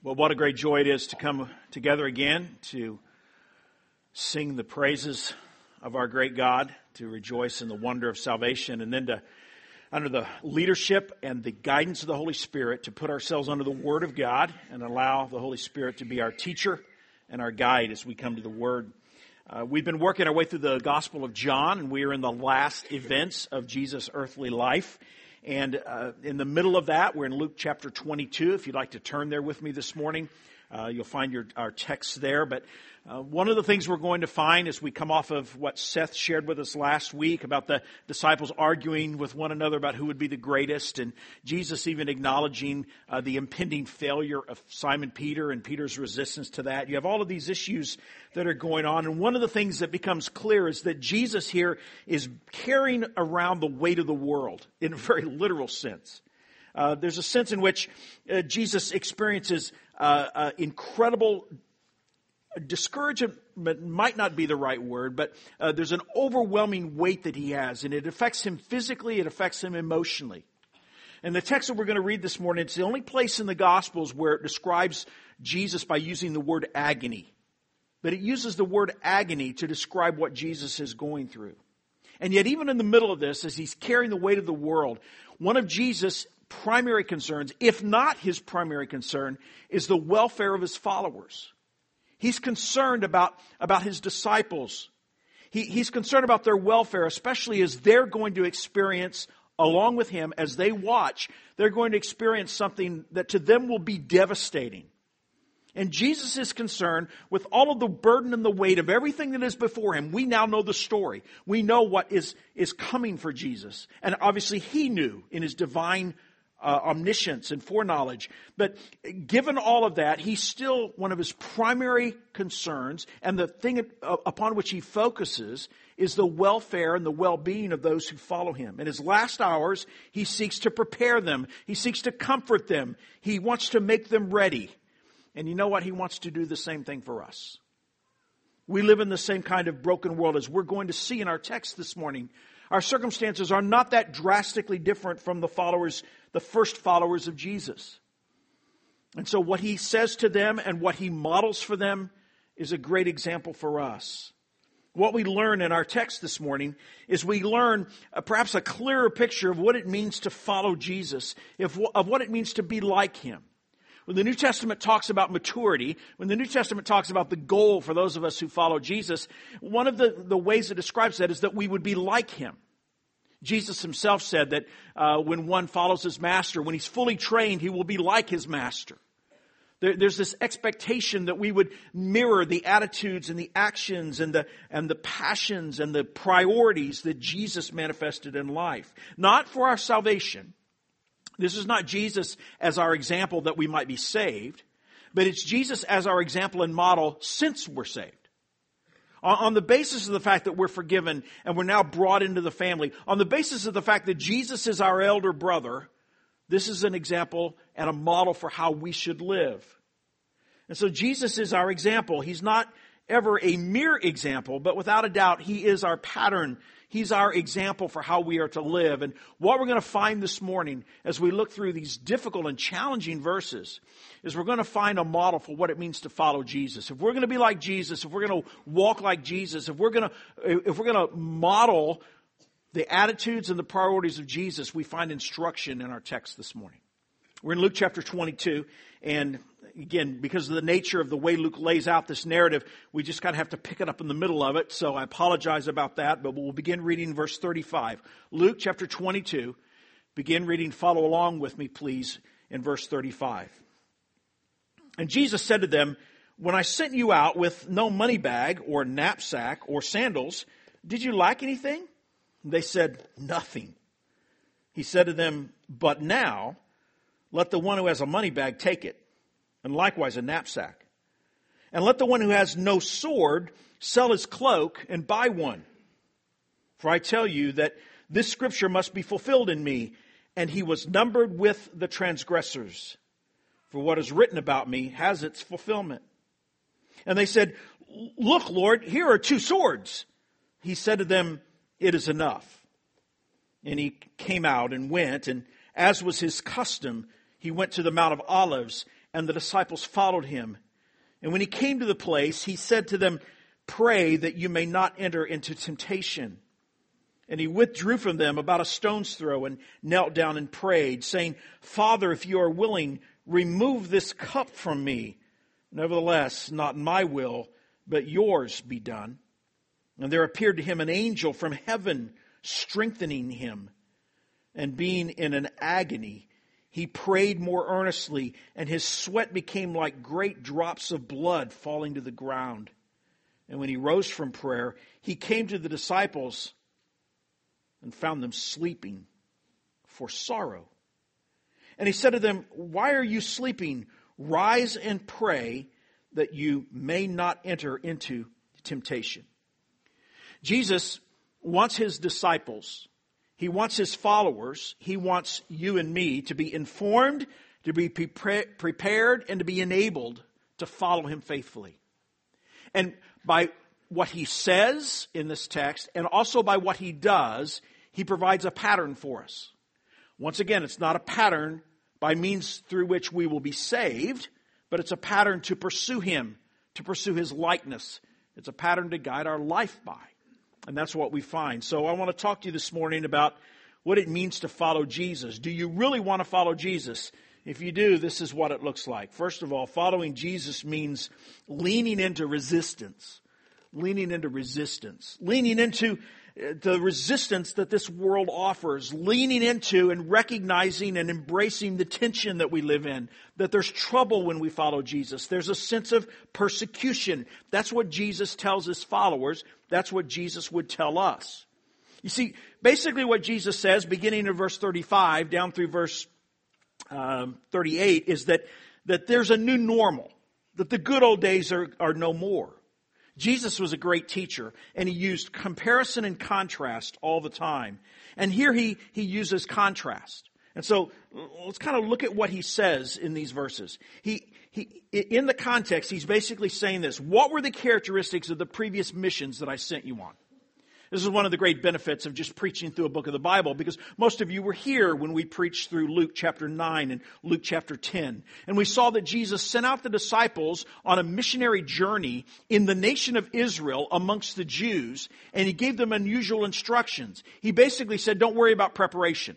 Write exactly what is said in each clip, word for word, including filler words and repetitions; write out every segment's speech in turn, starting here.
Well, what a great joy it is to come together again to sing the praises of our great God, to rejoice in the wonder of salvation, and then to, under the leadership and the guidance of the Holy Spirit, to put ourselves under the Word of God and allow the Holy Spirit to be our teacher and our guide as we come to the Word. Uh, we've been working our way through the Gospel of John, and we are in the last events of Jesus' earthly life. And uh, in the middle of that, we're in Luke chapter twenty-two. If you'd like to turn there with me this morning, uh, you'll find your our text there. But uh, one of the things we're going to find as we come off of what Seth shared with us last week about the disciples arguing with one another about who would be the greatest, and Jesus even acknowledging uh, the impending failure of Simon Peter and Peter's resistance to that. You have all of these issues that are going on. And one of the things that becomes clear is that Jesus here is carrying around the weight of the world in a very literal sense. Uh, there's a sense in which uh, Jesus experiences uh, uh, incredible discouragement, might not be the right word, but uh, there's an overwhelming weight that he has, and it affects him physically, it affects him emotionally. And the text that we're going to read this morning, it's the only place in the Gospels where it describes Jesus by using the word agony. But it uses the word agony to describe what Jesus is going through. And yet even in the middle of this, as he's carrying the weight of the world, one of Jesus' primary concerns, if not his primary concern, is the welfare of his followers. He's concerned about, about his disciples. He, he's concerned about their welfare, especially as they're going to experience, along with him, as they watch, they're going to experience something that to them will be devastating. And Jesus is concerned with all of the burden and the weight of everything that is before him. We now know the story. We know what is, is coming for Jesus. And obviously he knew in his divine uh, omniscience and foreknowledge. But given all of that, he's still one of his primary concerns, and the thing upon which he focuses is the welfare and the well-being of those who follow him. In his last hours, he seeks to prepare them. He seeks to comfort them. He wants to make them ready. And you know what? He wants to do the same thing for us. We live in the same kind of broken world as we're going to see in our text this morning. Our circumstances are not that drastically different from the followers, the first followers of Jesus. And so what he says to them and what he models for them is a great example for us. What we learn in our text this morning is we learn uh, perhaps a clearer picture of what it means to follow Jesus, if, of what it means to be like him. When the New Testament talks about maturity, when the New Testament talks about the goal for those of us who follow Jesus, one of the, the ways it describes that is that we would be like him. Jesus himself said that uh, when one follows his master, when he's fully trained, he will be like his master. There, there's this expectation that we would mirror the attitudes and the actions and the, and the passions and the priorities that Jesus manifested in life. Not for our salvation. This is not Jesus as our example that we might be saved, but it's Jesus as our example and model since we're saved. On the basis of the fact that we're forgiven and we're now brought into the family, on the basis of the fact that Jesus is our elder brother, this is an example and a model for how we should live. And so Jesus is our example. He's not ever a mere example, but without a doubt, he is our pattern. He's our example for how we are to live. And what we're going to find this morning as we look through these difficult and challenging verses is we're going to find a model for what it means to follow Jesus. If we're going to be like Jesus, if we're going to walk like Jesus, if we're going to, if we're going to model the attitudes and the priorities of Jesus, we find instruction in our text this morning. We're in Luke chapter twenty-two, and again, because of the nature of the way Luke lays out this narrative, we just kind of have to pick it up in the middle of it, so I apologize about that, but we'll begin reading verse thirty-five. Luke chapter twenty-two, begin reading, follow along with me, please, in verse thirty-five. And Jesus said to them, "When I sent you out with no money bag or knapsack or sandals, did you lack anything?" They said, "Nothing." He said to them, "But now, let the one who has a money bag take it, and likewise a knapsack. And let the one who has no sword sell his cloak and buy one. For I tell you that this scripture must be fulfilled in me." And he was numbered with the transgressors. For what is written about me has its fulfillment. And they said, "Look, Lord, here are two swords." He said to them, "It is enough." And he came out and went, and as was his custom, he went to the Mount of Olives, and the disciples followed him. And when he came to the place, he said to them, "Pray that you may not enter into temptation." And he withdrew from them about a stone's throw and knelt down and prayed, saying, "Father, if you are willing, remove this cup from me. Nevertheless, not my will, but yours be done." And there appeared to him an angel from heaven, strengthening him. And being in an agony, he prayed more earnestly, and his sweat became like great drops of blood falling to the ground. And when he rose from prayer, he came to the disciples and found them sleeping for sorrow. And he said to them, "Why are you sleeping? Rise and pray that you may not enter into temptation." Jesus wants his disciples, he wants his followers, he wants you and me to be informed, to be pre- prepared, and to be enabled to follow him faithfully. And by what he says in this text, and also by what he does, he provides a pattern for us. Once again, it's not a pattern by means through which we will be saved, but it's a pattern to pursue him, to pursue his likeness. It's a pattern to guide our life by. And that's what we find. So I want to talk to you this morning about what it means to follow Jesus. Do you really want to follow Jesus? If you do, this is what it looks like. First of all, following Jesus means leaning into resistance. Leaning into resistance. Leaning into the resistance that this world offers. Leaning into and recognizing and embracing the tension that we live in. That there's trouble when we follow Jesus. There's a sense of persecution. That's what Jesus tells his followers. That's what Jesus would tell us. You see, basically what Jesus says, beginning in verse thirty-five down through verse um, thirty-eight, is that, that there's a new normal. That the good old days are, are no more. Jesus was a great teacher, and he used comparison and contrast all the time. And here he, he uses contrast. And so let's kind of look at what he says in these verses. He, he, in the context, he's basically saying this: what were the characteristics of the previous missions that I sent you on? This is one of the great benefits of just preaching through a book of the Bible, because most of you were here when we preached through Luke chapter nine and Luke chapter ten. And we saw that Jesus sent out the disciples on a missionary journey in the nation of Israel amongst the Jews, and he gave them unusual instructions. He basically said, don't worry about preparation.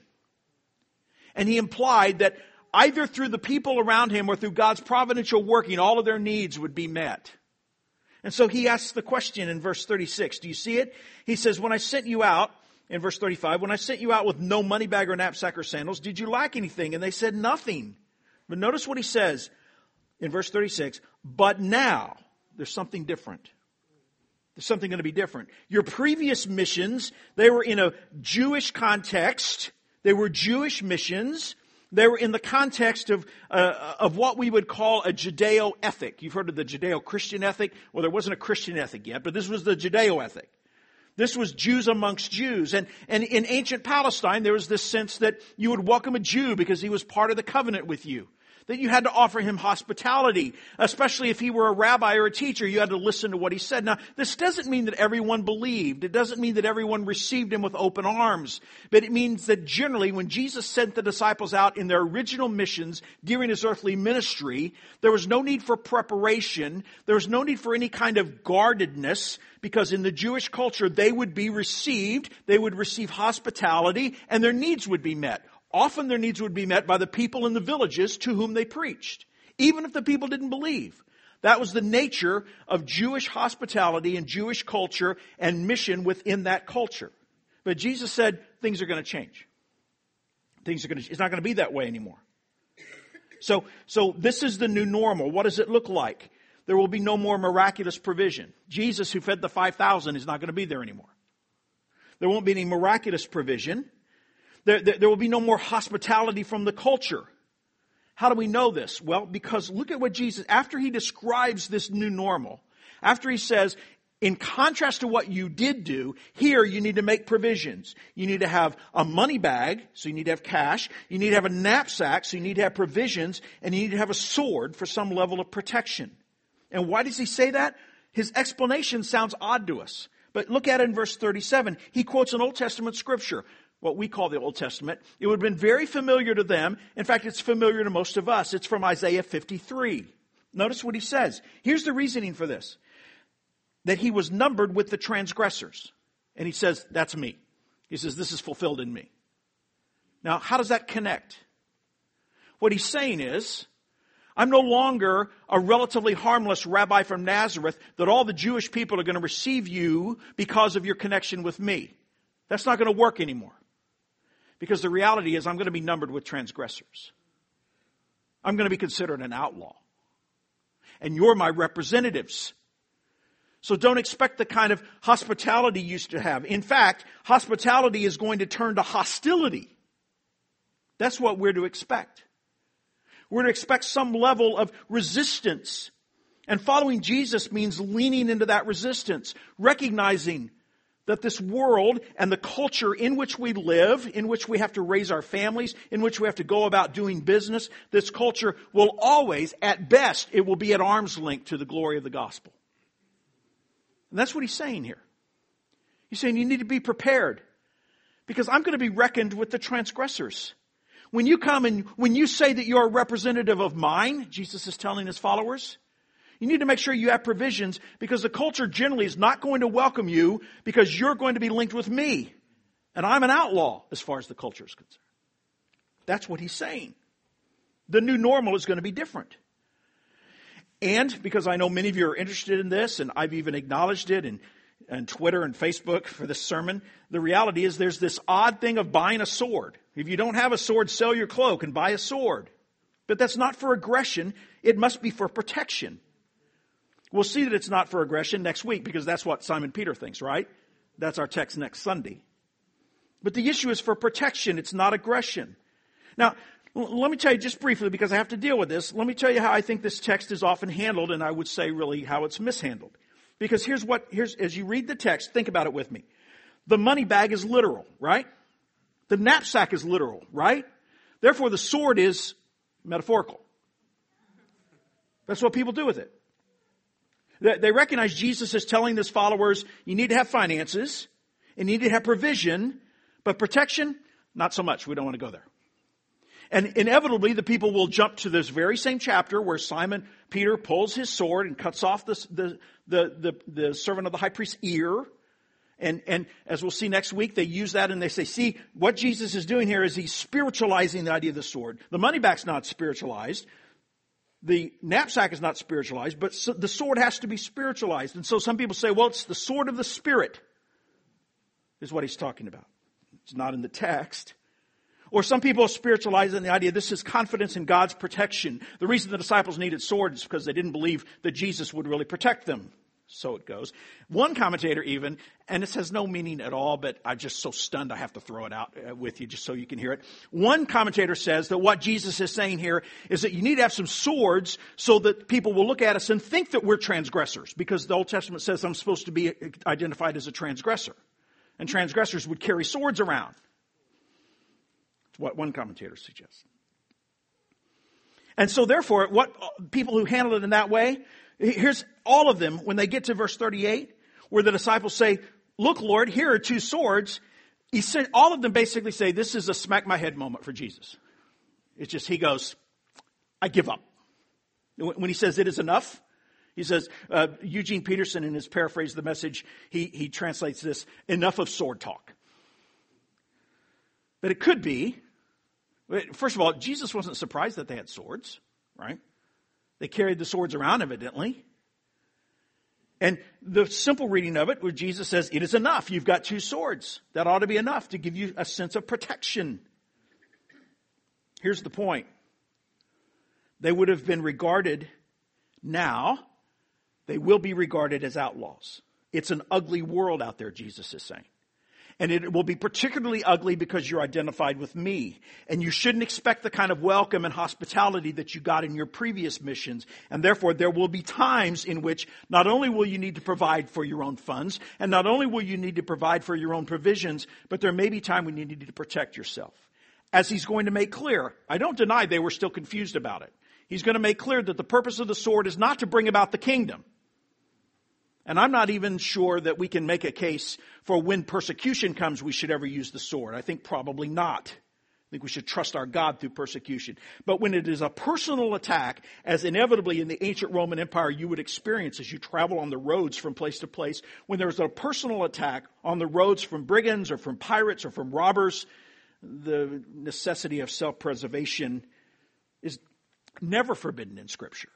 And he implied that either through the people around him or through God's providential working, all of their needs would be met. And so he asks the question in verse thirty-six. Do you see it? He says, when I sent you out, in verse thirty-five, when I sent you out with no money bag or knapsack or sandals, did you lack anything? And they said, nothing. But notice what he says in verse thirty-six. But now, there's something different. There's something going to be different. Your previous missions, they were in a Jewish context. They were Jewish missions. They were in the context of uh, of what we would call a Judeo-ethic. You've heard of the Judeo-Christian ethic. Well, there wasn't a Christian ethic yet, but this was the Judeo-ethic. This was Jews amongst Jews. And, and in ancient Palestine, there was this sense that you would welcome a Jew because he was part of the covenant with you. That you had to offer him hospitality, especially if he were a rabbi or a teacher. You had to listen to what he said. Now, this doesn't mean that everyone believed. It doesn't mean that everyone received him with open arms. But it means that generally, when Jesus sent the disciples out in their original missions during his earthly ministry, there was no need for preparation. There was no need for any kind of guardedness, because in the Jewish culture, they would be received, they would receive hospitality, and their needs would be met. Often their needs would be met by the people in the villages to whom they preached, even if the people didn't believe. That was the nature of Jewish hospitality and Jewish culture and mission within that culture. But Jesus said things are going to change. Things are going to, it's not going to be that way anymore. So, so this is the new normal. What does it look like? There will be no more miraculous provision. Jesus, who fed the five thousand, is not going to be there anymore. There won't be any miraculous provision. There, there, there will be no more hospitality from the culture. How do we know this? Well, because look at what Jesus, after he describes this new normal, after he says, in contrast to what you did do, here you need to make provisions. You need to have a money bag, so you need to have cash. You need to have a knapsack, so you need to have provisions. And you need to have a sword for some level of protection. And why does he say that? His explanation sounds odd to us. But look at it in verse thirty-seven. He quotes an Old Testament scripture. what we call the Old Testament, it would have been very familiar to them. In fact, it's familiar to most of us. It's from Isaiah fifty-three. Notice what he says. Here's the reasoning for this. That he was numbered with the transgressors. And he says, that's me. He says, this is fulfilled in me. Now, how does that connect? What he's saying is, I'm no longer a relatively harmless rabbi from Nazareth that all the Jewish people are going to receive you because of your connection with me. That's not going to work anymore. Because the reality is I'm going to be numbered with transgressors. I'm going to be considered an outlaw. And you're my representatives. So don't expect the kind of hospitality you used to have. In fact, hospitality is going to turn to hostility. That's what we're to expect. We're to expect some level of resistance. And following Jesus means leaning into that resistance, recognizing that this world and the culture in which we live, in which we have to raise our families, in which we have to go about doing business, this culture will always, at best, it will be at arm's length to the glory of the gospel. And that's what he's saying here. He's saying you need to be prepared because I'm going to be reckoned with the transgressors. When you come and when you say that you're a representative of mine, Jesus is telling his followers, you need to make sure you have provisions because the culture generally is not going to welcome you because you're going to be linked with me. And I'm an outlaw as far as the culture is concerned. That's what he's saying. The new normal is going to be different. And because I know many of you are interested in this, and I've even acknowledged it in, in Twitter and Facebook for this sermon, the reality is there's this odd thing of buying a sword. If you don't have a sword, sell your cloak and buy a sword. But that's not for aggression. It must be for protection. We'll see that it's not for aggression next week because that's what Simon Peter thinks, right? That's our text next Sunday. But the issue is for protection. It's not aggression. Now, l- let me tell you just briefly because I have to deal with this. Let me tell you how I think this text is often handled, and I would say really how it's mishandled. Because here's what, here's, as you read the text, think about it with me. The money bag is literal, right? The knapsack is literal, right? Therefore, the sword is metaphorical. That's what people do with it. They recognize Jesus is telling his followers, you need to have finances, and you need to have provision, but protection, not so much. We don't want to go there. And inevitably, the people will jump to this very same chapter where Simon Peter pulls his sword and cuts off the, the, the, the, the servant of the high priest's ear. And, and as we'll see next week, they use that and they say, see, what Jesus is doing here is he's spiritualizing the idea of the sword. The money bag's not spiritualized. The knapsack is not spiritualized, but the sword has to be spiritualized. And so some people say, well, it's the sword of the Spirit is what he's talking about. It's not in the text. Or some people are spiritualizing the idea this is confidence in God's protection. The reason the disciples needed swords is because they didn't believe that Jesus would really protect them. So it goes. One commentator even, and this has no meaning at all, but I'm just so stunned I have to throw it out with you just so you can hear it. One commentator says that what Jesus is saying here is that you need to have some swords so that people will look at us and think that we're transgressors, because the Old Testament says I'm supposed to be identified as a transgressor. And transgressors would carry swords around. It's what one commentator suggests. And so therefore, what people who handle it in that way, here's all of them when they get to verse thirty-eight, where the disciples say, look, Lord, here are two swords. He said, all of them basically say, this is a smack my head moment for Jesus. It's just, he goes, I give up. When he says it is enough, he says, uh, Eugene Peterson in his paraphrase of the Message, he, he translates this, enough of sword talk. But it could be, first of all, Jesus wasn't surprised that they had swords, right? They carried the swords around evidently. And the simple reading of it where Jesus says, it is enough. You've got two swords. That ought to be enough to give you a sense of protection. Here's the point. They would have been regarded now, they will be regarded as outlaws. It's an ugly world out there, Jesus is saying. And it will be particularly ugly because you're identified with me. And you shouldn't expect the kind of welcome and hospitality that you got in your previous missions. And therefore, there will be times in which not only will you need to provide for your own funds, and not only will you need to provide for your own provisions, but there may be time when you need to protect yourself. As he's going to make clear, I don't deny they were still confused about it. He's going to make clear that the purpose of the sword is not to bring about the kingdom. And I'm not even sure that we can make a case for when persecution comes, we should ever use the sword. I think probably not. I think we should trust our God through persecution. But when it is a personal attack, as inevitably in the ancient Roman Empire you would experience as you travel on the roads from place to place, when there's a personal attack on the roads from brigands or from pirates or from robbers, the necessity of self-preservation is never forbidden in Scripture.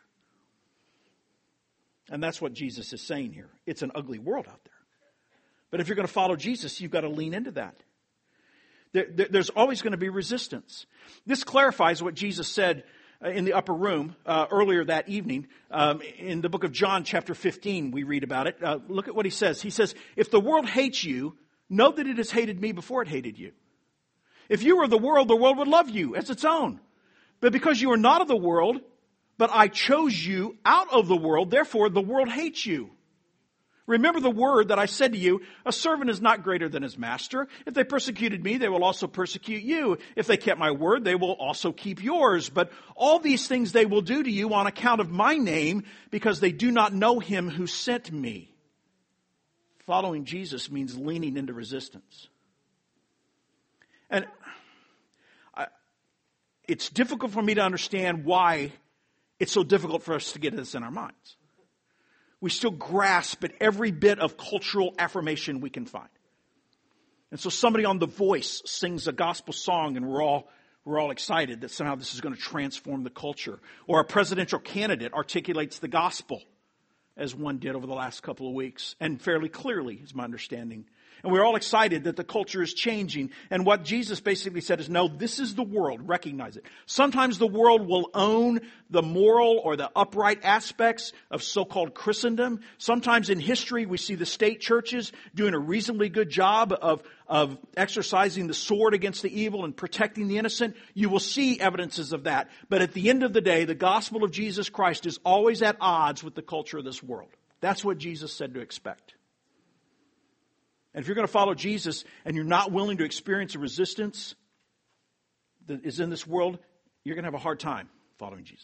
And that's what Jesus is saying here. It's an ugly world out there. But if you're going to follow Jesus, you've got to lean into that. There, there, there's always going to be resistance. This clarifies what Jesus said in the upper room uh, earlier that evening. Um, in the book of John, chapter fifteen, we read about it. Uh, look at what he says. He says, if the world hates you, know that it has hated me before it hated you. If you were the world, the world would love you as its own. But because you are not of the world, but I chose you out of the world, therefore the world hates you. Remember the word that I said to you, a servant is not greater than his master. If they persecuted me, they will also persecute you. If they kept my word, they will also keep yours. But all these things they will do to you on account of my name, because they do not know him who sent me. Following Jesus means leaning into resistance. And I, it's difficult for me to understand why it's so difficult for us to get this in our minds. We still grasp at every bit of cultural affirmation we can find. And so somebody on The Voice sings a gospel song and we're all we're all excited that somehow this is going to transform the culture. Or a presidential candidate articulates the gospel, as one did over the last couple of weeks, and fairly clearly is my understanding. And we're all excited that the culture is changing. And what Jesus basically said is, no, this is the world. Recognize it. Sometimes the world will own the moral or the upright aspects of so-called Christendom. Sometimes in history we see the state churches doing a reasonably good job of, of exercising the sword against the evil and protecting the innocent. You will see evidences of that. But at the end of the day, the gospel of Jesus Christ is always at odds with the culture of this world. That's what Jesus said to expect. And if you're going to follow Jesus and you're not willing to experience a resistance that is in this world, you're going to have a hard time following Jesus.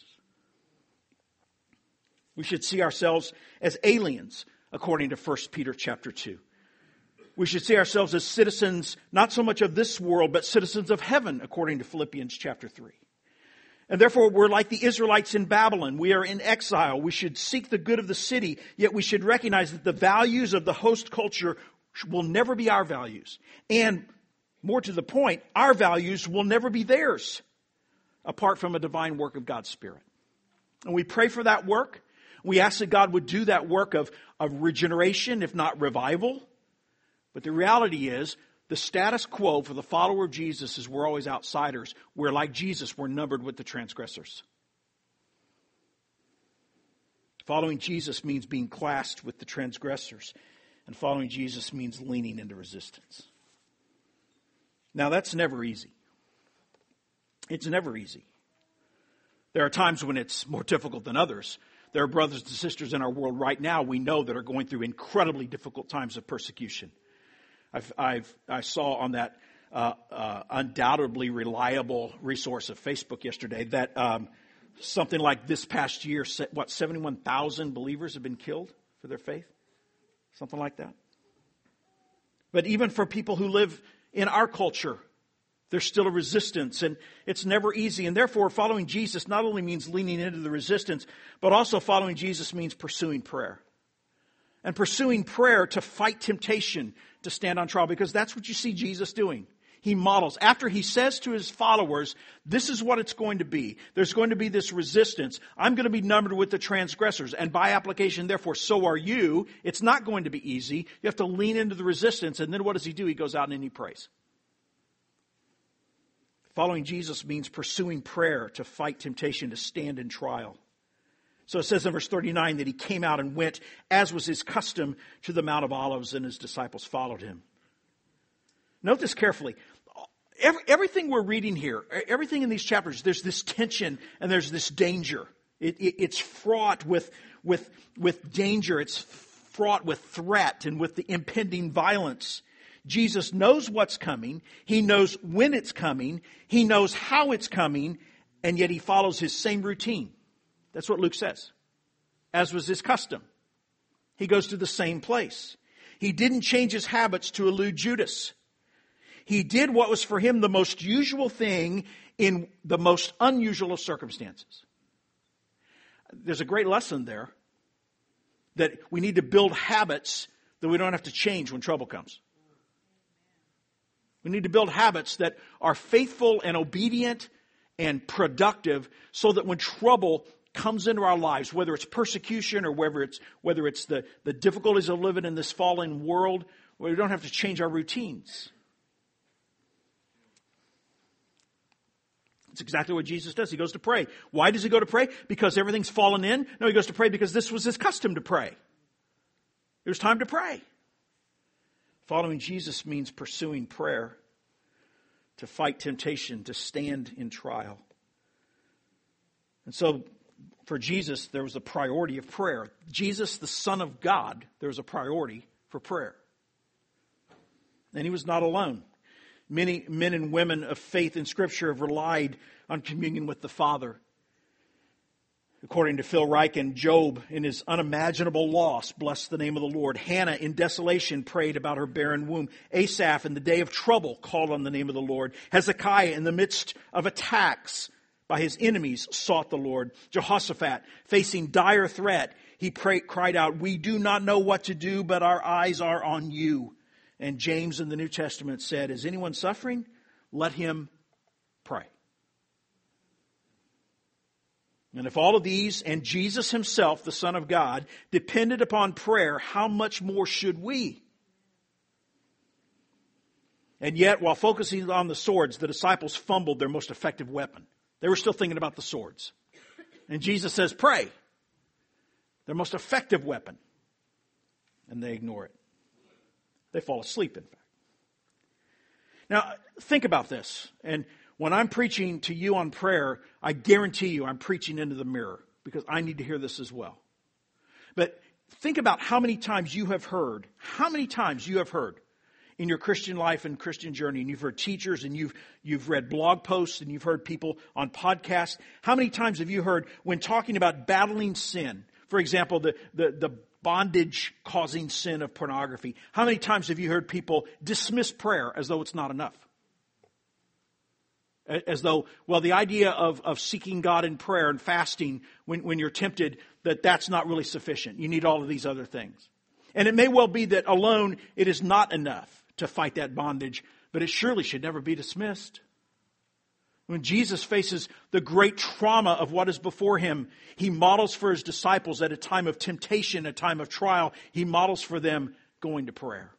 We should see ourselves as aliens, according to First Peter chapter two. We should see ourselves as citizens, not so much of this world, but citizens of heaven, according to Philippians chapter three. And therefore, we're like the Israelites in Babylon. We are in exile. We should seek the good of the city, yet we should recognize that the values of the host culture will never be our values. And more to the point, our values will never be theirs apart from a divine work of God's Spirit. And we pray for that work. We ask that God would do that work of, of regeneration, if not revival. But the reality is, the status quo for the follower of Jesus is we're always outsiders. We're like Jesus, we're numbered with the transgressors. Following Jesus means being classed with the transgressors. And following Jesus means leaning into resistance. Now, that's never easy. It's never easy. There are times when it's more difficult than others. There are brothers and sisters in our world right now we know that are going through incredibly difficult times of persecution. I've, I've, I saw on that uh, uh, undoubtedly reliable resource of Facebook yesterday that um, something like this past year, what, seventy-one thousand believers have been killed for their faith? Something like that. But even for people who live in our culture, there's still a resistance, and it's never easy. And therefore, following Jesus not only means leaning into the resistance, but also following Jesus means pursuing prayer. And pursuing prayer to fight temptation to stand on trial, because that's what you see Jesus doing. He models. After he says to his followers, this is what it's going to be. There's going to be this resistance. I'm going to be numbered with the transgressors. And by application, therefore, so are you. It's not going to be easy. You have to lean into the resistance. And then what does he do? He goes out and he prays. Following Jesus means pursuing prayer to fight temptation, to stand in trial. So it says in verse thirty-nine that he came out and went, as was his custom, to the Mount of Olives, and his disciples followed him. Note this carefully. Every, everything we're reading here, everything in these chapters, there's this tension and there's this danger. It, it, it's fraught with, with, with danger. It's fraught with threat and with the impending violence. Jesus knows what's coming. He knows when it's coming. He knows how it's coming. And yet he follows his same routine. That's what Luke says. As was his custom. He goes to the same place. He didn't change his habits to elude Judas. He did what was for him the most usual thing in the most unusual of circumstances. There's a great lesson there that we need to build habits that we don't have to change when trouble comes. We need to build habits that are faithful and obedient and productive so that when trouble comes into our lives, whether it's persecution or whether it's whether it's the, the difficulties of living in this fallen world, we don't have to change our routines. It's exactly what Jesus does. He goes to pray. Why does he go to pray? Because everything's fallen in? No, he goes to pray because this was his custom to pray. It was time to pray. Following Jesus means pursuing prayer, to fight temptation, to stand in trial. And so, for Jesus, there was a priority of prayer. Jesus, the Son of God, there was a priority for prayer. And he was not alone. Many men and women of faith in Scripture have relied on communion with the Father. According to Phil Ryken, Job, in his unimaginable loss, blessed the name of the Lord. Hannah, in desolation, prayed about her barren womb. Asaph, in the day of trouble, called on the name of the Lord. Hezekiah, in the midst of attacks by his enemies, sought the Lord. Jehoshaphat, facing dire threat, he prayed, cried out, "We do not know what to do, but our eyes are on you." And James in the New Testament said, "Is anyone suffering? Let him pray." And if all of these and Jesus himself, the Son of God, depended upon prayer, how much more should we? And yet, while focusing on the swords, the disciples fumbled their most effective weapon. They were still thinking about the swords. And Jesus says, pray. Their most effective weapon. And they ignore it. They fall asleep, in fact. Now, think about this. And when I'm preaching to you on prayer, I guarantee you I'm preaching into the mirror because I need to hear this as well. But think about how many times you have heard, how many times you have heard in your Christian life and Christian journey, and you've heard teachers and you've you've read blog posts and you've heard people on podcasts. How many times have you heard when talking about battling sin, for example, the the, the bondage-causing sin of pornography, how many times have you heard people dismiss prayer as though it's not enough? As though, well, the idea of, of seeking God in prayer and fasting when, when you're tempted, that that's not really sufficient. You need all of these other things. And it may well be that alone it is not enough to fight that bondage, but it surely should never be dismissed. When Jesus faces the great trauma of what is before him, he models for his disciples at a time of temptation, a time of trial, he models for them going to prayer.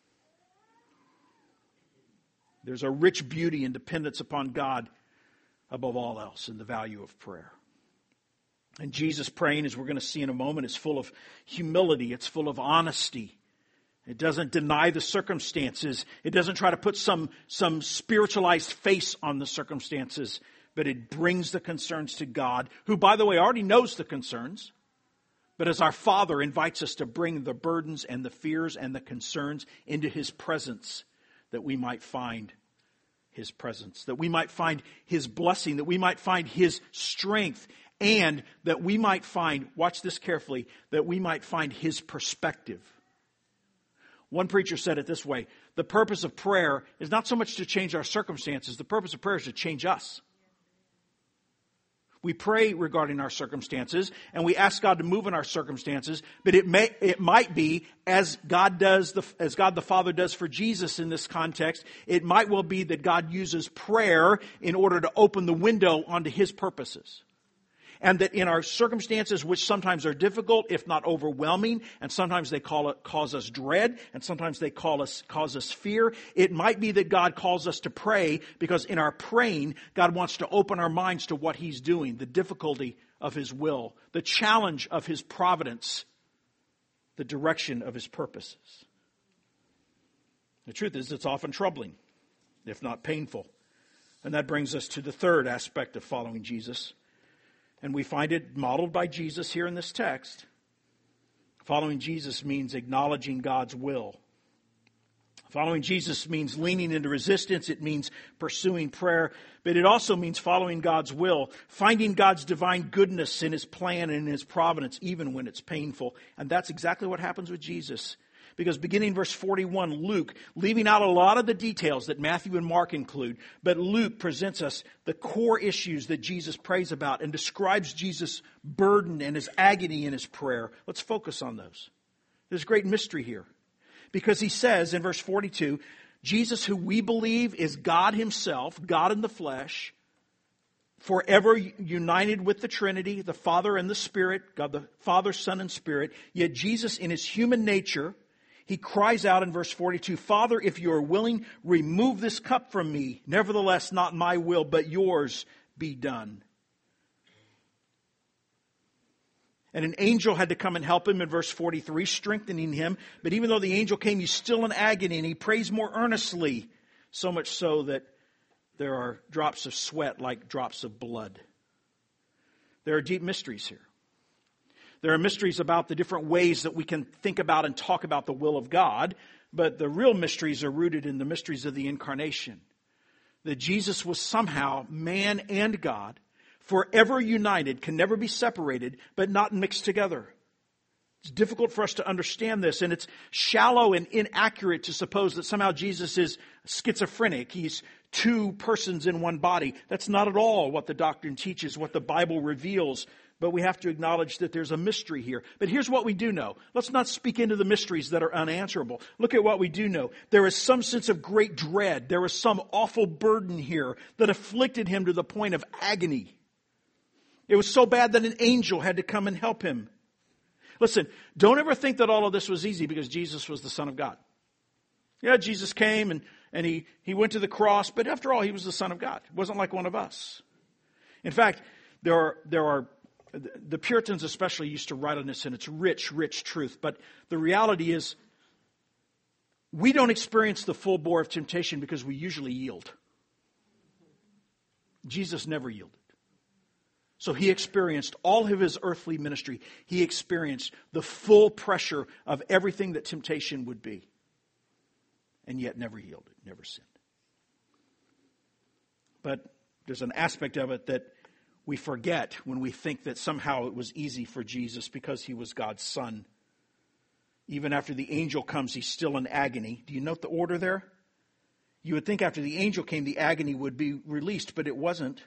There's a rich beauty and dependence upon God above all else in the value of prayer. And Jesus praying, as we're going to see in a moment, is full of humility. It's full of honesty. It doesn't deny the circumstances. It doesn't try to put some, some spiritualized face on the circumstances, but it brings the concerns to God, who, by the way, already knows the concerns, but as our Father invites us to bring the burdens and the fears and the concerns into his presence, that we might find his presence, that we might find his blessing, that we might find his strength, and that we might find, watch this carefully, that we might find his perspective. One preacher said it this way: the purpose of prayer is not so much to change our circumstances, the purpose of prayer is to change us. We pray regarding our circumstances and we ask God to move in our circumstances, but it may, it might be, as God does, the, as God the Father does for Jesus in this context, it might well be that God uses prayer in order to open the window onto his purposes. And that in our circumstances, which sometimes are difficult, if not overwhelming, and sometimes they call it, cause us dread, and sometimes they call us, cause us fear, it might be that God calls us to pray because in our praying, God wants to open our minds to what he's doing, the difficulty of his will, the challenge of his providence, the direction of his purposes. The truth is, it's often troubling, if not painful. And that brings us to the third aspect of following Jesus. And we find it modeled by Jesus here in this text. Following Jesus means acknowledging God's will. Following Jesus means leaning into resistance. It means pursuing prayer. But it also means following God's will, finding God's divine goodness in His plan and in His providence, even when it's painful. And that's exactly what happens with Jesus. Because beginning verse forty-one, Luke, leaving out a lot of the details that Matthew and Mark include, but Luke presents us the core issues that Jesus prays about and describes Jesus' burden and His agony in His prayer. Let's focus on those. There's great mystery here. Because he says in verse forty-two, Jesus, who we believe is God Himself, God in the flesh, forever united with the Trinity, the Father and the Spirit, God the Father, Son, and Spirit, yet Jesus in His human nature, He cries out in verse forty-two, Father, if you are willing, remove this cup from me. Nevertheless, not my will, but yours be done. And an angel had to come and help him in verse forty-three, strengthening him. But even though the angel came, he's still in agony, and he prays more earnestly, so much so that there are drops of sweat like drops of blood. There are deep mysteries here. There are mysteries about the different ways that we can think about and talk about the will of God, but the real mysteries are rooted in the mysteries of the incarnation. That Jesus was somehow man and God, forever united, can never be separated, but not mixed together. It's difficult for us to understand this, and it's shallow and inaccurate to suppose that somehow Jesus is schizophrenic. He's two persons in one body. That's not at all what the doctrine teaches, what the Bible reveals. But we have to acknowledge that there's a mystery here. But here's what we do know. Let's not speak into the mysteries that are unanswerable. Look at what we do know. There is some sense of great dread. There is some awful burden here that afflicted him to the point of agony. It was so bad that an angel had to come and help him. Listen, don't ever think that all of this was easy because Jesus was the Son of God. Yeah, Jesus came and, and he, he went to the cross, but after all, He was the Son of God. He wasn't like one of us. In fact, there are, there are, the Puritans especially used to write on this, and it's rich, rich truth. But the reality is, we don't experience the full bore of temptation because we usually yield. Jesus never yielded. So He experienced all of His earthly ministry. He experienced the full pressure of everything that temptation would be. And yet never yielded, never sinned. But there's an aspect of it that we forget when we think that somehow it was easy for Jesus because He was God's Son. Even after the angel comes, He's still in agony. Do you note the order there? You would think after the angel came, the agony would be released, but it wasn't.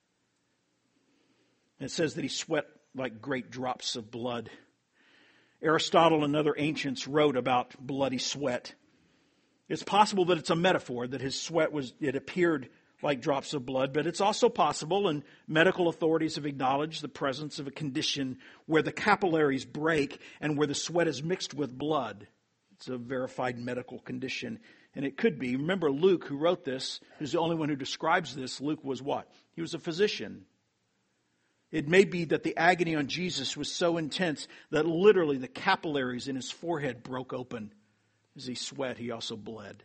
It says that He sweat like great drops of blood. Aristotle and other ancients wrote about bloody sweat. It's possible that it's a metaphor, that His sweat was, it appeared like drops of blood, but it's also possible, and medical authorities have acknowledged the presence of a condition where the capillaries break and where the sweat is mixed with blood. It's a verified medical condition, and it could be. Remember Luke, who wrote this, who's the only one who describes this. Luke was what? He was a physician. It may be that the agony on Jesus was so intense that literally the capillaries in His forehead broke open. As He sweat, He also bled.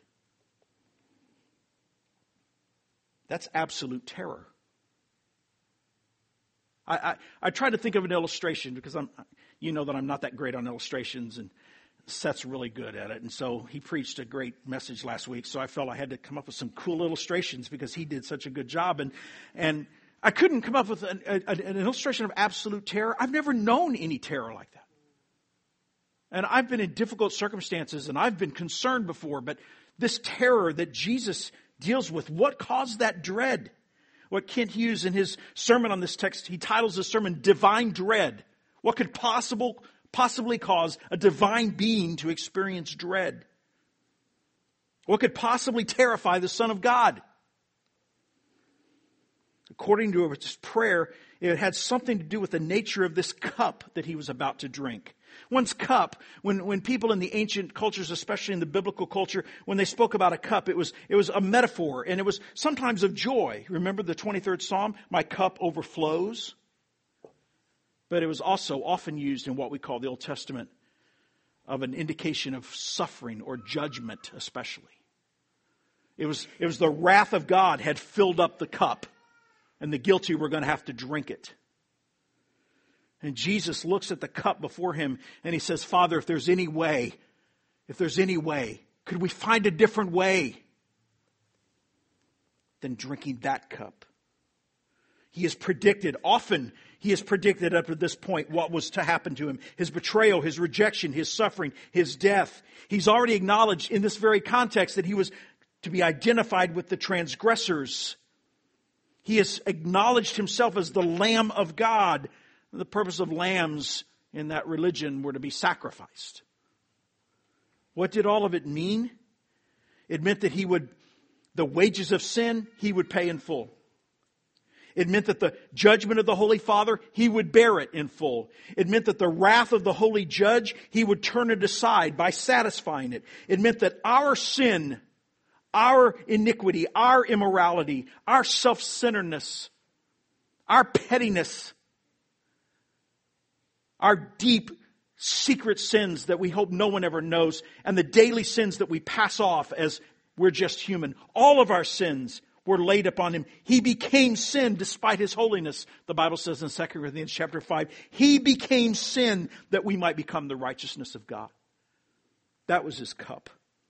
That's absolute terror. I, I, I try to think of an illustration because I'm, you know that I'm not that great on illustrations, and Seth's really good at it. And so he preached a great message last week, so I felt I had to come up with some cool illustrations because he did such a good job. And and I couldn't come up with an, a, an illustration of absolute terror. I've never known any terror like that. And I've been in difficult circumstances, and I've been concerned before, but this terror that Jesus deals with, what caused that dread? What Kent Hughes in his sermon on this text, he titles his sermon, Divine Dread. What could possible, possibly cause a divine being to experience dread? What could possibly terrify the Son of God? According to his prayer, it had something to do with the nature of this cup that he was about to drink. One's cup, when, when people in the ancient cultures, especially in the biblical culture, when they spoke about a cup, it was, it was a metaphor, and it was sometimes of joy. Remember the twenty-third Psalm? My cup overflows. But it was also often used in what we call the Old Testament of an indication of suffering or judgment especially. It was, it was the wrath of God had filled up the cup, and the guilty were going to have to drink it. And Jesus looks at the cup before him and he says, Father, if there's any way, if there's any way, Could we find a different way than drinking that cup? He has predicted, often he has predicted up to this point what was to happen to him. His betrayal, his rejection, his suffering, his death. He's already acknowledged in this very context that he was to be identified with the transgressors. He has acknowledged himself as the Lamb of God. The purpose of lambs in that religion were to be sacrificed. What did all of it mean? It meant that he would, the wages of sin, he would pay in full. It meant that the judgment of the Holy Father, he would bear it in full. It meant that the wrath of the Holy Judge, he would turn it aside by satisfying it. It meant that our sin, our iniquity, our immorality, our self-centeredness, our pettiness, our deep secret sins that we hope no one ever knows, and the daily sins that we pass off as we're just human, all of our sins were laid upon him. He became sin despite his holiness. The Bible says in Second Corinthians chapter five, he became sin that we might become the righteousness of God. That was his cup.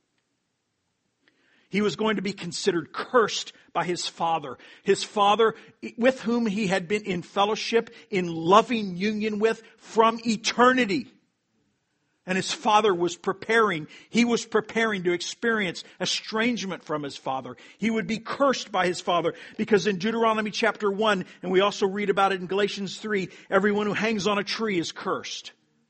He was going to be considered cursed by his Father. His Father with whom he had been in fellowship, in loving union with from eternity. And his Father was preparing, he was preparing to experience estrangement from his Father. He would be cursed by his Father because in Deuteronomy chapter one, and we also read about it in Galatians three, everyone who hangs on a tree is cursed.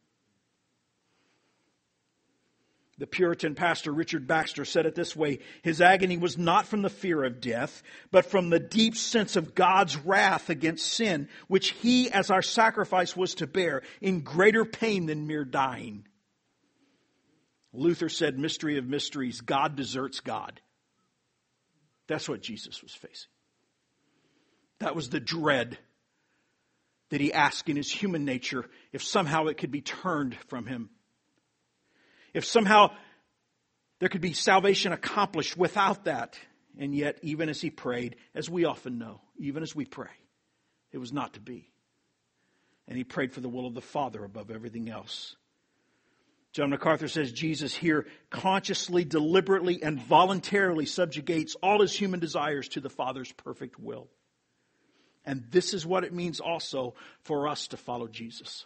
The Puritan pastor Richard Baxter said it this way, his agony was not from the fear of death, but from the deep sense of God's wrath against sin, which he as our sacrifice was to bear in greater pain than mere dying. Luther said, mystery of mysteries, God deserts God. That's what Jesus was facing. That was the dread that he asked in his human nature if somehow it could be turned from him. If somehow there could be salvation accomplished without that. And yet, even as he prayed, as we often know, even as we pray, it was not to be. And he prayed for the will of the Father above everything else. John MacArthur says Jesus here consciously, deliberately, and voluntarily subjugates all his human desires to the Father's perfect will. And this is what it means also for us to follow Jesus.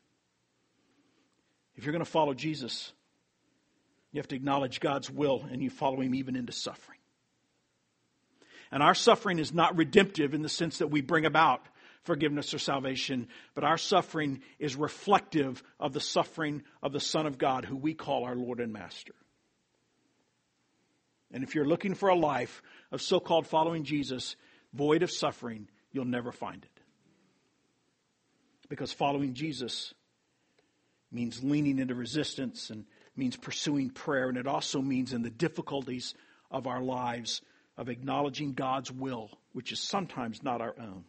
If you're going to follow Jesus, you have to acknowledge God's will and you follow him even into suffering. And our suffering is not redemptive in the sense that we bring about forgiveness or salvation, but our suffering is reflective of the suffering of the Son of God, who we call our Lord and Master. And if you're looking for a life of so-called following Jesus, void of suffering, you'll never find it. Because following Jesus means leaning into resistance and means pursuing prayer, and it also means in the difficulties of our lives of acknowledging God's will, which is sometimes not our own.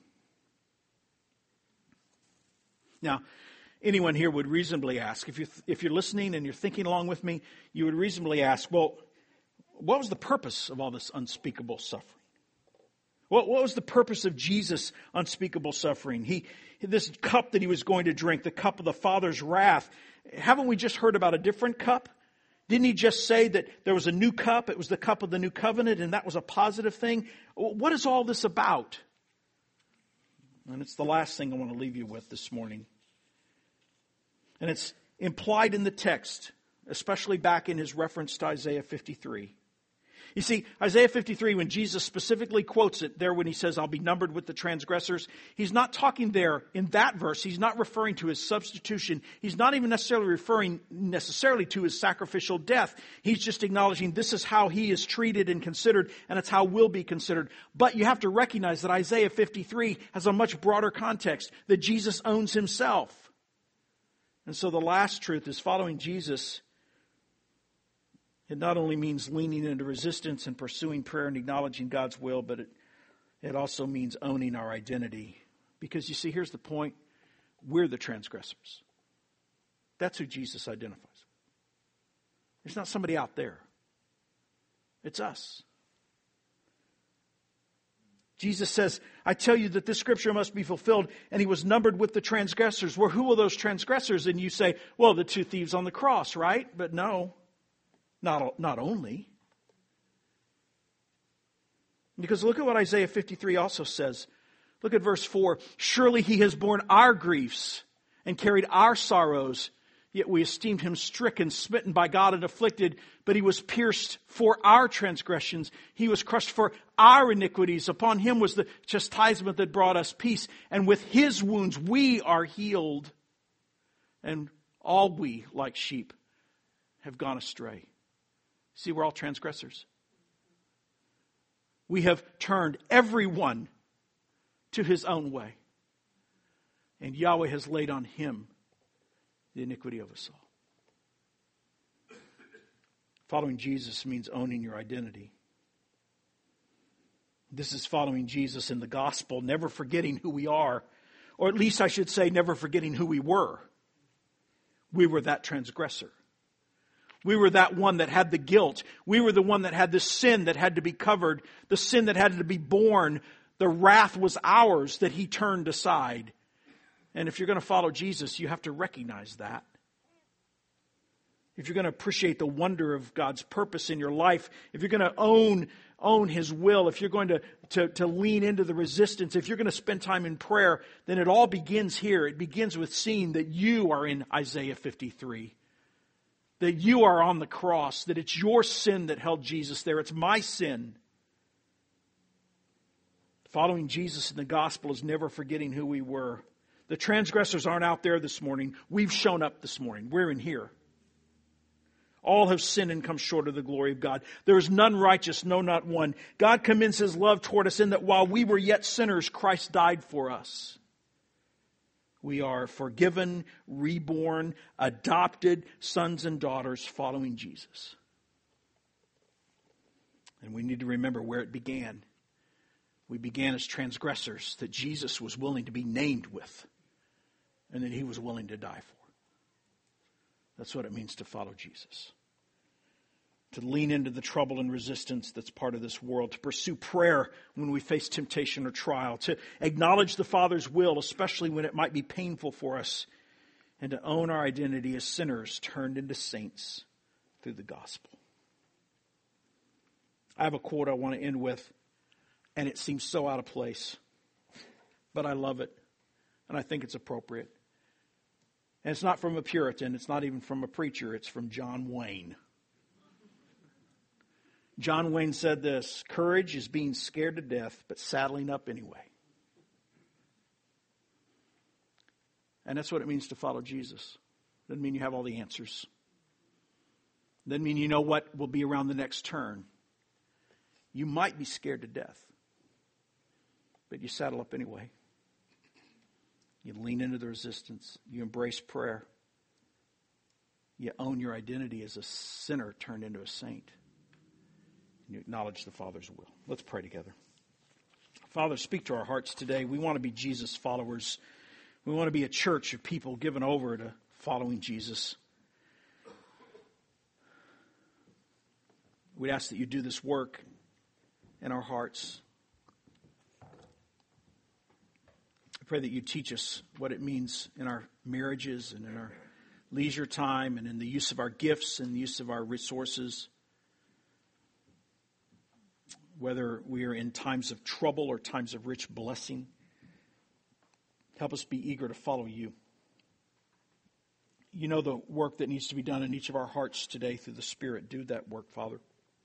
Now, anyone here would reasonably ask, if you're, if you're listening and you're thinking along with me, you would reasonably ask, well, what was the purpose of all this unspeakable suffering? What, what was the purpose of Jesus' unspeakable suffering? He, this cup that he was going to drink, the cup of the Father's wrath, haven't we just heard about a different cup? Didn't he just say that there was a new cup, it was the cup of the new covenant, and that was a positive thing? What is all this about? And it's the last thing I want to leave you with this morning. And it's implied in the text, especially back in his reference to Isaiah fifty-three. You see, Isaiah fifty-three, when Jesus specifically quotes it there when he says, I'll be numbered with the transgressors, he's not talking there in that verse. He's not referring to his substitution. He's not even necessarily referring necessarily to his sacrificial death. He's just acknowledging this is how he is treated and considered, and it's how we'll be considered. But you have to recognize that Isaiah fifty-three has a much broader context, that Jesus owns himself. And so the last truth is following Jesus. It not only means leaning into resistance and pursuing prayer and acknowledging God's will, but it, it also means owning our identity. Because you see, here's the point. We're the transgressors. That's who Jesus identifies. It's not somebody out there. It's us. Jesus says, I tell you that this scripture must be fulfilled, and he was numbered with the transgressors. Well, who were those transgressors? And you say, well, the two thieves on the cross, right? But no. Not, not only. Because look at what Isaiah fifty-three also says. Look at verse four. Surely he has borne our griefs and carried our sorrows. Yet we esteemed him stricken, smitten by God, and afflicted. But he was pierced for our transgressions. He was crushed for our iniquities. Upon him was the chastisement that brought us peace. And with his wounds we are healed. And all we, like sheep, have gone astray. See, we're all transgressors. We have turned everyone to his own way. And Yahweh has laid on him the iniquity of us all. Following Jesus means owning your identity. This is following Jesus in the gospel, never forgetting who we are. Or at least I should say, never forgetting who we were. We were that transgressor. We were that one that had the guilt. We were the one that had the sin that had to be covered, the sin that had to be borne. The wrath was ours that he turned aside. And if you're going to follow Jesus, you have to recognize that. If you're going to appreciate the wonder of God's purpose in your life, if you're going to own, own his will, if you're going to, to, to lean into the resistance, if you're going to spend time in prayer, then it all begins here. It begins with seeing that you are in Isaiah fifty-three. That you are on the cross, that it's your sin that held Jesus there. It's my sin. Following Jesus in the gospel is never forgetting who we were. The transgressors aren't out there this morning. We've shown up this morning. We're in here. All have sinned and come short of the glory of God. There is none righteous, no, not one. God commends his love toward us in that while we were yet sinners, Christ died for us. We are forgiven, reborn, adopted sons and daughters following Jesus. And we need to remember where it began. We began as transgressors that Jesus was willing to be named with and that he was willing to die for. That's what it means to follow Jesus. To lean into the trouble and resistance that's part of this world. To pursue prayer when we face temptation or trial. To acknowledge the Father's will, especially when it might be painful for us. And to own our identity as sinners turned into saints through the gospel. I have a quote I want to end with. And it seems so out of place. But I love it. And I think it's appropriate. And it's not from a Puritan. It's not even from a preacher. It's from John Wayne. John Wayne said this: courage is being scared to death, but saddling up anyway. And that's what it means to follow Jesus. Doesn't mean you have all the answers. Doesn't mean you know what will be around the next turn. You might be scared to death, but you saddle up anyway. You lean into the resistance. You embrace prayer. You own your identity as a sinner turned into a saint. You acknowledge the Father's will. Let's pray together. Father, speak to our hearts today. We want to be Jesus followers. We want to be a church of people given over to following Jesus. We ask that you do this work in our hearts. I pray that you teach us what it means in our marriages and in our leisure time and in the use of our gifts and the use of our resources. Whether we are in times of trouble or times of rich blessing, help us be eager to follow you. You know the work that needs to be done in each of our hearts today through the Spirit. Do that work, Father.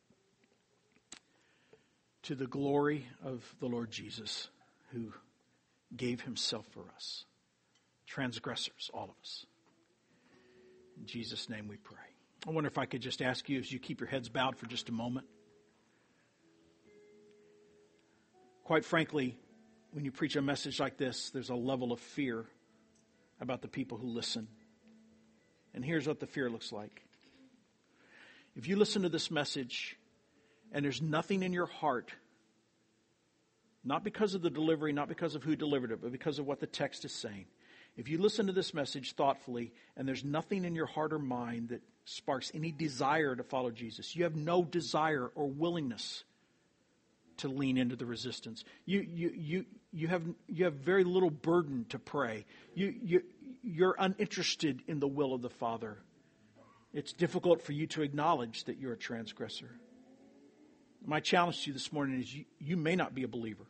To the glory of the Lord Jesus, who gave himself for us. Transgressors, all of us. In Jesus' name we pray. I wonder if I could just ask you, as you keep your heads bowed for just a moment. Quite frankly, when you preach a message like this, there's a level of fear about the people who listen. And here's what the fear looks like. If you listen to this message and there's nothing in your heart, not because of the delivery, not because of who delivered it, but because of what the text is saying. If you listen to this message thoughtfully and there's nothing in your heart or mind that sparks any desire to follow Jesus, you have no desire or willingness to lean into the resistance. You you you you have you have very little burden to pray. You you you're uninterested in the will of the Father. It's difficult for you to acknowledge that you're a transgressor. My challenge to you this morning is you, you may not be a believer.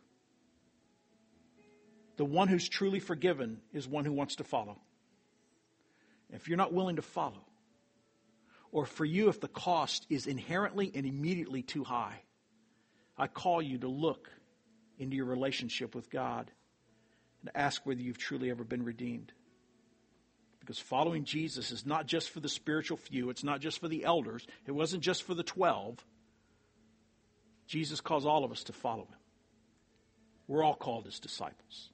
The one who's truly forgiven is one who wants to follow. If you're not willing to follow, or for you if the cost is inherently and immediately too high, I call you to look into your relationship with God and ask whether you've truly ever been redeemed. Because following Jesus is not just for the spiritual few. It's not just for the elders. It wasn't just for the twelve. Jesus calls all of us to follow him. We're all called as disciples.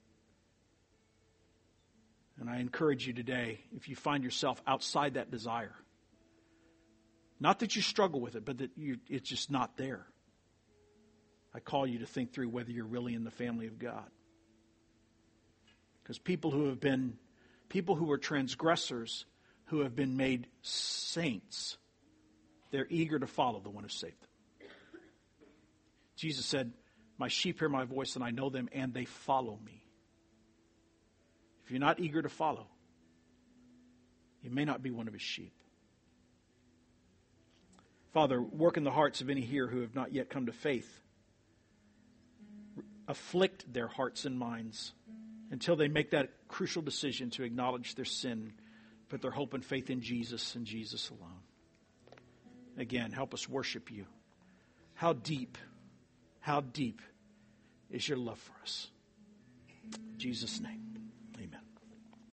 And I encourage you today, if you find yourself outside that desire, not that you struggle with it, but that you, it's just not there, I call you to think through whether you're really in the family of God. Because people who have been, people who are transgressors, who have been made saints, they're eager to follow the one who saved them. Jesus said, my sheep hear my voice and I know them and they follow me. If you're not eager to follow, you may not be one of his sheep. Father, work in the hearts of any here who have not yet come to faith. Afflict their hearts and minds until they make that crucial decision to acknowledge their sin, put their hope and faith in Jesus and Jesus alone. Again, help us worship you. How deep, how deep is your love for us? In Jesus' name.